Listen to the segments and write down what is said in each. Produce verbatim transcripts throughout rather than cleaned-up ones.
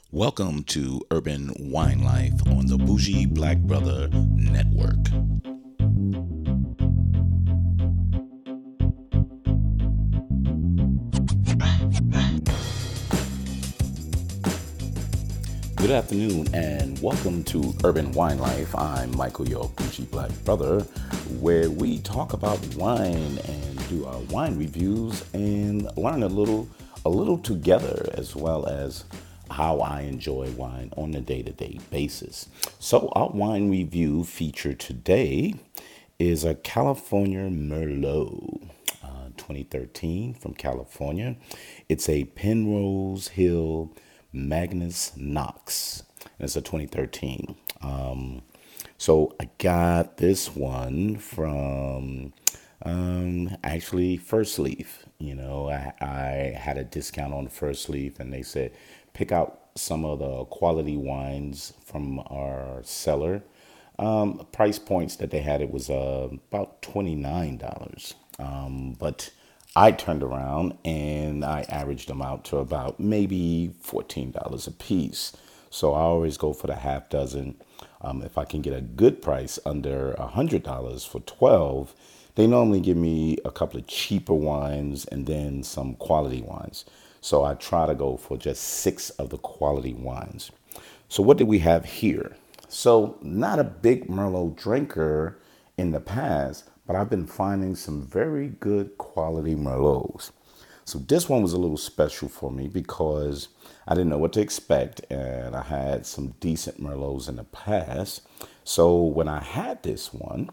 Welcome to Urban Wine Life on the Bougie Black Brother Network. Good afternoon and welcome to Urban Wine Life. I'm Michael, your Bougie Black Brother, where we talk about wine and do our wine reviews and learn a little, a little together, as well as how I enjoy wine on a day-to-day basis. So our wine review feature today is a California Merlot, uh, twenty thirteen from California. It's a Penrose Hill Magnus Knox. And it's a twenty thirteen. Um, so I got this one from um, actually First Leaf. You know, I, I had a discount on the First Leaf, and they said pick out some of the quality wines from our cellar. Um, price points that they had, it was uh, about twenty-nine dollars. Um, but I turned around and I averaged them out to about maybe fourteen dollars a piece. So I always go for the half dozen. Um, if I can get a good price under one hundred dollars for twelve, they normally give me a couple of cheaper wines and then some quality wines. So I try to go for just six of the quality wines. So what do we have here? So not a big Merlot drinker in the past, but I've been finding some very good quality Merlots. So this one was a little special for me because I didn't know what to expect, and I had some decent Merlots in the past. So when I had this one,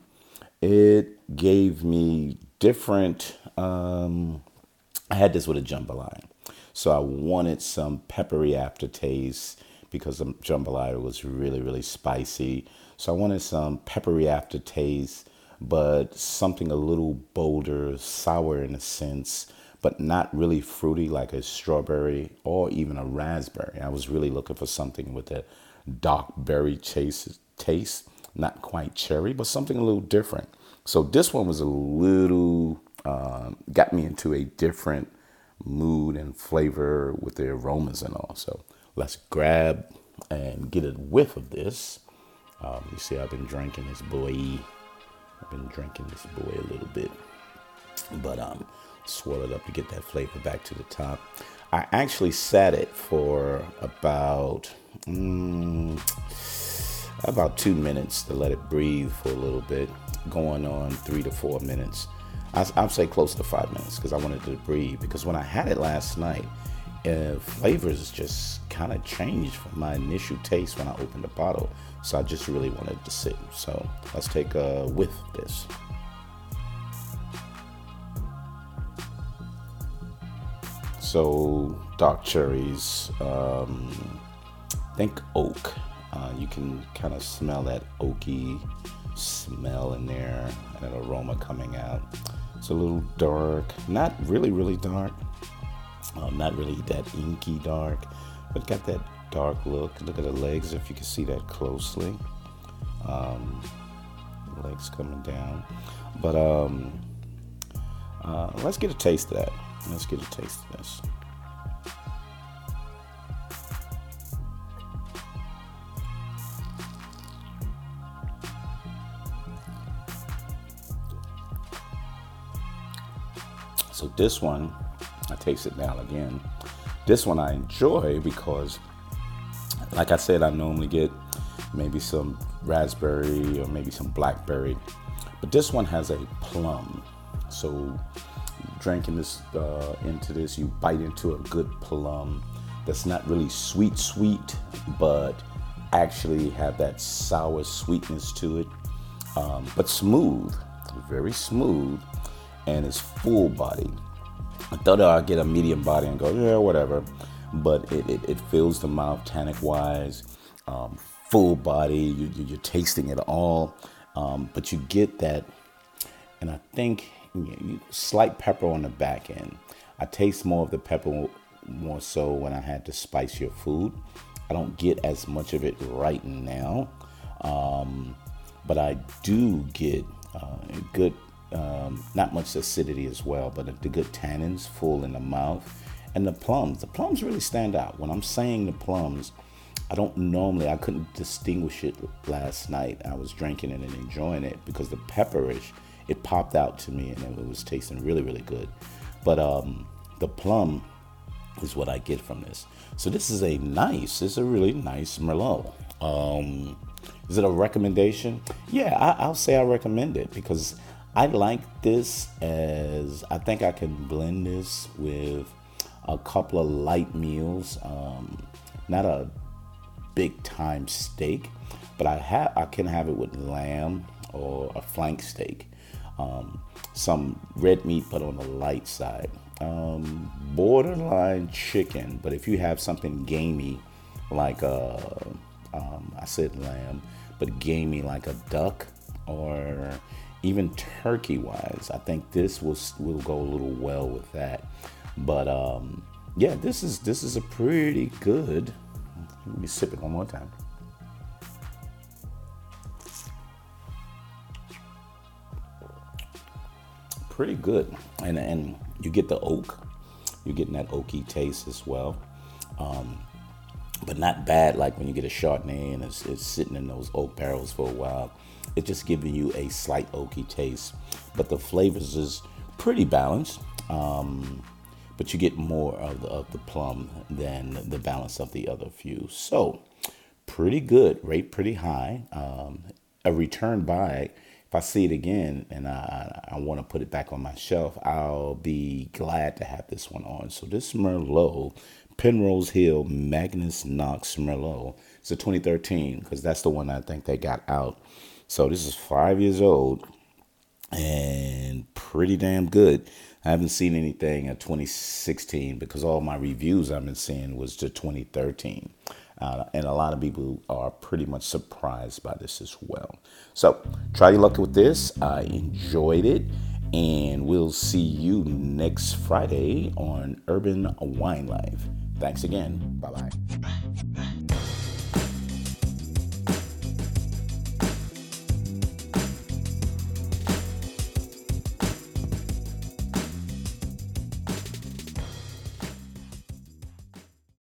it gave me different, um, I had this with a jambalaya. So I wanted some peppery aftertaste because the jambalaya was really, really spicy. So I wanted some peppery aftertaste, but something a little bolder, sour in a sense, but not really fruity like a strawberry or even a raspberry. I was really looking for something with a dark berry taste, taste, not quite cherry, but something a little different. So this one was a little, um, got me into a different mood and flavor with the aromas and all. So let's grab and get a whiff of this. Um, you see, I've been drinking this boy. I've been drinking this boy a little bit, but um, swirl it up to get that flavor back to the top. I actually sat it for about mm, about two minutes to let it breathe for a little bit, going on three to four minutes. I, I'd say close to five minutes because I wanted it to breathe. Because when I had it last night, uh, flavors just kind of changed from my initial taste when I opened the bottle. So I just really wanted to sit. So let's take a whiff of this. So dark cherries, um, think oak. Uh, you can kind of smell that oaky smell in there and an aroma coming out. It's a little dark, not really, really dark. Um, not really that inky dark, but got that dark look. Look at the legs, if you can see that closely. Um, legs coming down. But um, uh, let's get a taste of that. Let's get a taste of this. So this one, I taste it now again. This one I enjoy because, like I said, I normally get maybe some raspberry or maybe some blackberry, but this one has a plum. So drinking this uh, into this, you bite into a good plum that's not really sweet, sweet, but actually have that sour sweetness to it, um, but smooth, very smooth, and it's full body. I thought I'd get a medium body and go, yeah, whatever. But it, it, it fills the mouth tannic wise, um, full body. You, you, you're tasting it all. Um, but you get that, and I think you, you, slight pepper on the back end. I taste more of the pepper more so when I had to spice your food. I don't get as much of it right now. Um, but I do get uh, a good, um, not much acidity as well, but the good tannins full in the mouth. And the plums, the plums really stand out. When I'm saying the plums, I don't normally, I couldn't distinguish it last night. I was drinking it and enjoying it because the pepperish, it popped out to me and it was tasting really, really good. But um, the plum is what I get from this. So this is a nice, this is a really nice Merlot. Um, is it a recommendation? Yeah, I, I'll say I recommend it because I like this as, I think I can blend this with a couple of light meals. Um, not a big time steak, but I have I can have it with lamb or a flank steak, um, some red meat but on the light side, um, borderline chicken. But if you have something gamey like a, um, I said lamb, but gamey like a duck or even turkey wise, I think this will will go a little well with that. But um, yeah, this is this is a pretty good. Let me sip it one more time. Pretty good, and and you get the oak. You're getting that oaky taste as well, um, but not bad. Like when you get a Chardonnay and it's, it's sitting in those oak barrels for a while, it's just giving you a slight oaky taste. But the flavors is pretty balanced. Um, but you get more of the, of the plum than the balance of the other few. So pretty good, rate pretty high. Um, a return buy, if I see it again and I, I want to put it back on my shelf, I'll be glad to have this one on. So this Merlot, Penrose Hill Magnus Knox Merlot, it's a twenty thirteen because that's the one I think they got out. So this is five years old and pretty damn good. I haven't seen anything at twenty sixteen because all my reviews I've been seeing was to twenty thirteen. Uh, and a lot of people are pretty much surprised by this as well. So try your luck with this. I enjoyed it. And we'll see you next Friday on Urban Wine Life. Thanks again. Bye-bye.